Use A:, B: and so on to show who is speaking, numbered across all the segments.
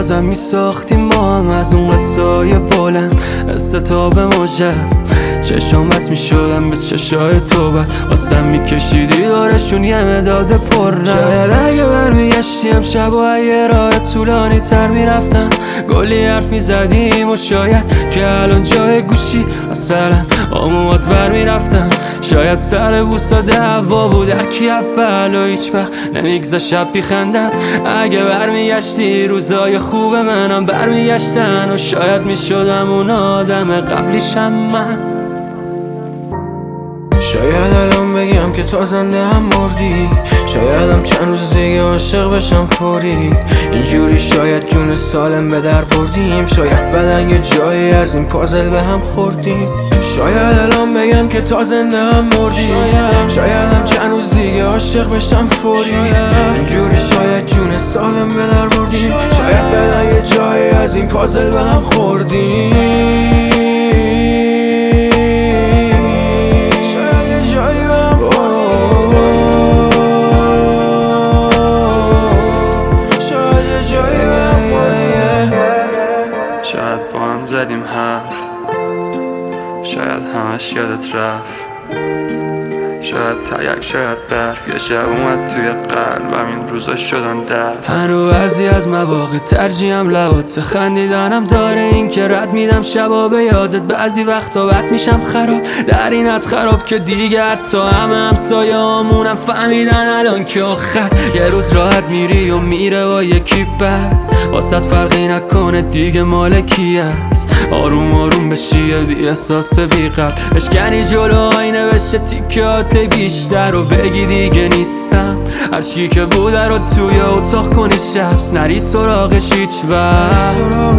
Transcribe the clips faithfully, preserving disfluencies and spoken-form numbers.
A: بازم میساختیم ما هم از اون قصای بلند استتاب مجد. چشام بس میشدم به چشای تو بد آسم میکشیدی دارشون یه مداد پر. شاید اگه برمیگشتیم شب و اگه راه طولانی تر میرفتن گلی حرف میزدیم و شاید که الان جای گوشی اصلا با موات ور میرفتم. شاید سر بوسا دعوا بود هرکی اول و هیچ وقت نمیگذا شب بیخندد. اگه برمیگشتی روزای خوب منم برمیگشتن و شاید میشدم اون آدم قبلیشم من.
B: شاید الان بگم که تا زنده هم مردی، شاید هم چند روز دیگه عاشق بشم فوری. اینجوری شاید جون سالم به در بردیم، شاید بدن یه جایی از این پازل به هم خوردیم. شاید الان بگم که تا زنده هم مردی، شاید هم چند روز دیگه عاشق بشم فوری. اینجوری شاید جون سالم به در بردیم، شاید بدن یه جایی از این پازل به هم خوردیم.
A: شاید با هم زدیم حرف، شاید همش یادت رفت، شاید تیک شاید برف. یه شب اومد توی قلبم این روزا شدن درد. هنو بعضی از مواقع ترجیحم لبات خندیدنم داره این که رد میدم شبا به یادت. بعضی وقتا بد میشم خراب در اینت خراب که دیگه حتی همه همسایه همونم فهمیدن الان که آخر یه روز راحت میری و میره با یکی بد. واسط فرقی نکنه دیگه مال کی است. آروم آروم بشی بی احساس بی قلب اشکنی جلو آینه بشه تیکات بیشتر و بگی دیگه نیستم. هرچی که بوده رو توی اتاق کنی شبس نری سراغش هیچ وقت.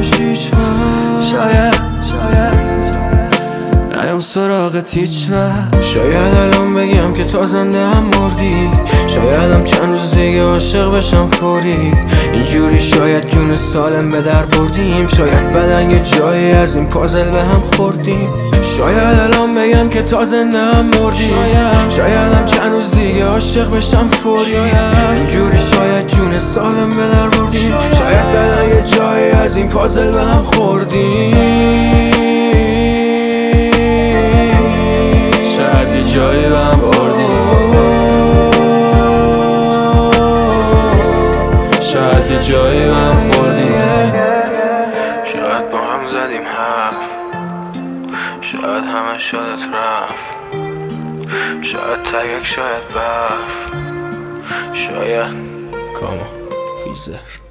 A: شاید شاید نیام سراغت هیچ وقت.
B: شاید الان بگم که تا زنده هم مردی، شاید هم چند روز دیگه عاشق بشم فوری. اینجوری شاید جون سالم به در بردیم، شاید بدن یه جایی از این پازل به هم خوردیم. شاید الان بگم که تا زنده هم مردی، شاید هم چند روز دیگه عاشق بشم فوری. اینجوری شاید جون سالم به در بردیم، شاید بدن یه جایی از این پازل به هم خوردیم.
A: شاید یه جایی به هم خوردیم، شاید یه جایی به هم خوردیم.
B: شاید با هم زدیم حرف، شاید همه شادت رفت، شاید تیک شاید برف. شاید
A: کاما فیزر